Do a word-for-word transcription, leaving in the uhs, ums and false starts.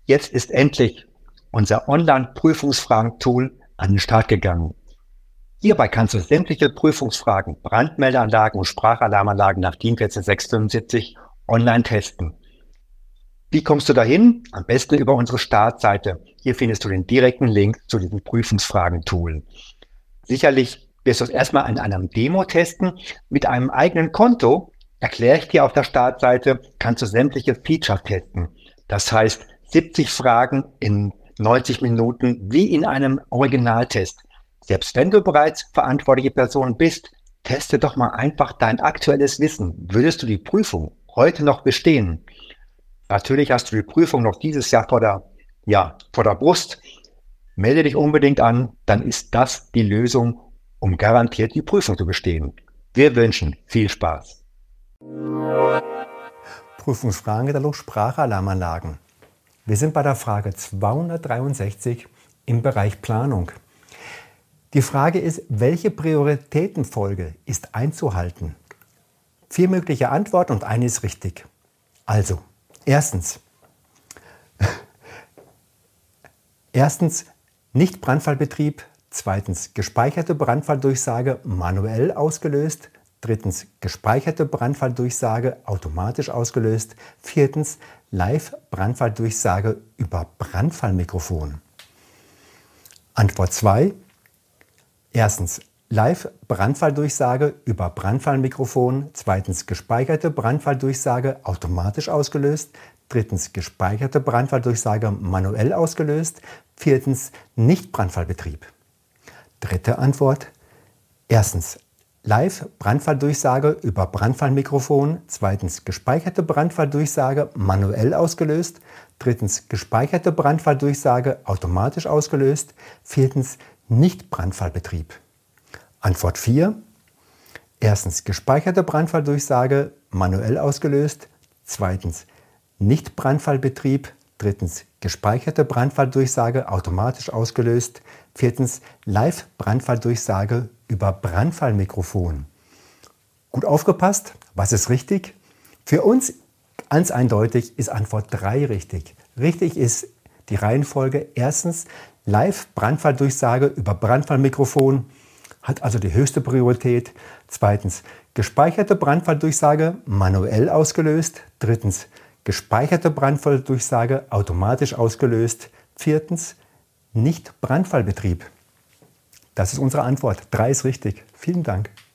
Jetzt ist endlich unser Online-Prüfungsfragen-Tool an den Start gegangen. Hierbei kannst du sämtliche Prüfungsfragen, Brandmeldeanlagen und Sprachalarmanlagen nach DIN eins vier sechs fünf online testen. Wie kommst du dahin? Am besten über unsere Startseite. Hier findest du den direkten Link zu diesem Prüfungsfragen-Tool. Sicherlich wirst du es erstmal in einem Demo testen. Mit einem eigenen Konto, erkläre ich dir auf der Startseite, kannst du sämtliche Features testen. Das heißt, siebzig Fragen in neunzig Minuten wie in einem Originaltest. Selbst wenn du bereits verantwortliche Person bist, teste doch mal einfach dein aktuelles Wissen. Würdest du die Prüfung heute noch bestehen? Natürlich hast du die Prüfung noch dieses Jahr vor der, ja, vor der Brust. Melde dich unbedingt an, dann ist das die Lösung, um garantiert die Prüfung zu bestehen. Wir wünschen viel Spaß. Prüfungsfragenkatalog Sprachalarmanlagen. Wir sind bei der Frage zweihundertdreiundsechzig im Bereich Planung. Die Frage ist, welche Prioritätenfolge ist einzuhalten? Vier mögliche Antworten und eine ist richtig. Also, erstens. Erstens, Nicht-Brandfallbetrieb. Zweitens, gespeicherte Brandfalldurchsage manuell ausgelöst. Drittens, gespeicherte Brandfalldurchsage automatisch ausgelöst. Viertens, Live-Brandfalldurchsage über Brandfallmikrofon. Antwort zwei. Erstens, Live-Brandfalldurchsage über Brandfallmikrofon. Zweitens, gespeicherte Brandfalldurchsage automatisch ausgelöst. Drittens, gespeicherte Brandfalldurchsage manuell ausgelöst. Viertens, Nicht-Brandfallbetrieb. Dritte Antwort. Erstens, Live-Brandfalldurchsage über Brandfallmikrofon. Zweitens, gespeicherte Brandfalldurchsage manuell ausgelöst. Drittens, gespeicherte Brandfalldurchsage automatisch ausgelöst. Viertens, Nicht-Brandfallbetrieb. Antwort vier. Erstens, gespeicherte Brandfalldurchsage manuell ausgelöst. Zweitens, Nicht-Brandfallbetrieb. Drittens, gespeicherte Brandfalldurchsage automatisch ausgelöst. Viertens, Live-Brandfalldurchsage über Brandfallmikrofon. Gut aufgepasst, was ist richtig? Für uns ganz eindeutig ist Antwort drei richtig. Richtig ist die Reihenfolge. Erstens, Live-Brandfalldurchsage über Brandfallmikrofon hat also die höchste Priorität. Zweitens, gespeicherte Brandfalldurchsage manuell ausgelöst. Drittens, gespeicherte Brandfalldurchsage automatisch ausgelöst. Viertens, Nicht-Brandfallbetrieb. Das ist unsere Antwort. Drei ist richtig. Vielen Dank.